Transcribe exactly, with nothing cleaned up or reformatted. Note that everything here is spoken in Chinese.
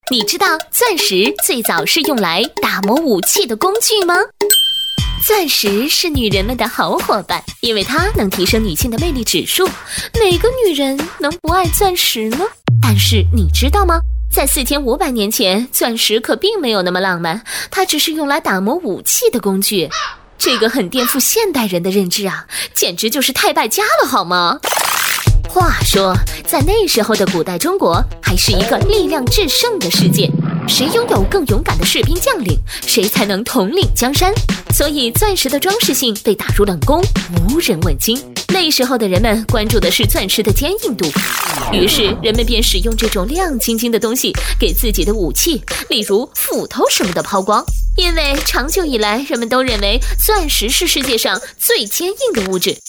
你知道钻石最早是用来打磨武器的工具吗？钻石是女人们的好伙伴，因为它能提升女性的魅力指数。哪个女人能不爱钻石呢？但是你知道吗？在四千五百年前，钻石可并没有那么浪漫，它只是用来打磨武器的工具。这个很颠覆现代人的认知啊，简直就是太败家了好吗？话说，在那时候的古代中国，还是一个力量制胜的世界，谁拥有更勇敢的士兵将领，谁才能统领江山。所以钻石的装饰性被打入冷宫，无人问津。那时候的人们关注的是钻石的坚硬度，于是人们便使用这种亮晶晶的东西给自己的武器，例如斧头什么的抛光。因为长久以来人们都认为钻石是世界上最坚硬的物质，